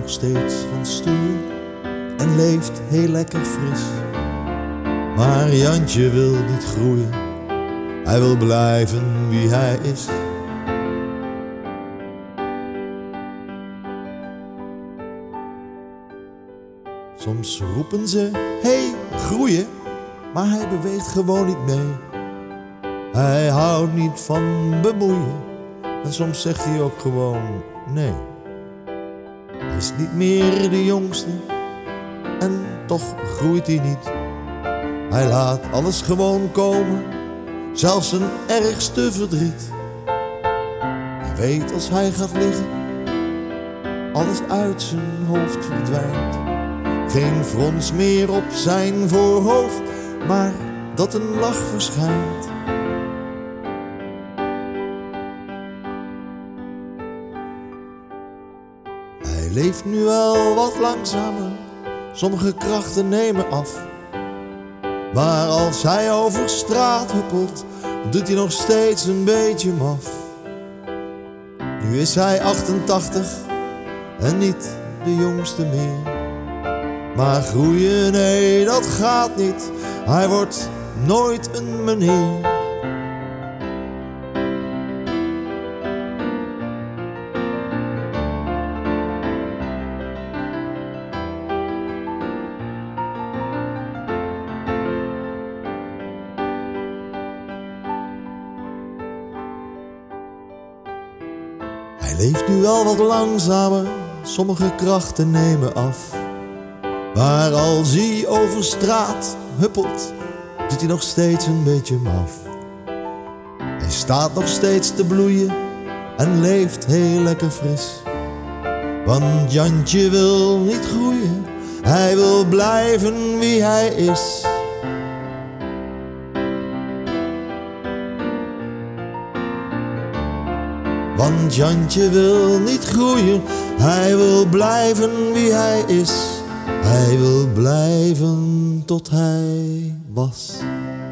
nog steeds van stoer en leeft heel lekker fris. Maar Jantje wil niet groeien, hij wil blijven wie hij is. Soms roepen ze, hey, groeien, maar hij beweegt gewoon niet mee. Hij houdt niet van bemoeien en soms zegt hij ook gewoon nee. Hij is niet meer de jongste en toch groeit hij niet. Hij laat alles gewoon komen, zelfs zijn ergste verdriet. Hij weet als hij gaat liggen, alles uit zijn hoofd verdwijnt. Geen frons meer op zijn voorhoofd, maar dat een lach verschijnt. Hij leeft nu wel wat langzamer, sommige krachten nemen af. Maar als hij over straat huppelt, doet hij nog steeds een beetje maf. Nu is hij 88 en niet de jongste meer. Maar groeien, nee, dat gaat niet. Hij wordt nooit een meneer. Hij leeft nu wel wat langzamer, sommige krachten nemen af. Maar als hij over straat huppelt, doet hij nog steeds een beetje maf. Hij staat nog steeds te bloeien en leeft heel lekker fris. Want Jantje wil niet groeien, hij wil blijven wie hij is. Want Jantje wil niet groeien, hij wil blijven wie hij is. Hij wil blijven tot hij was.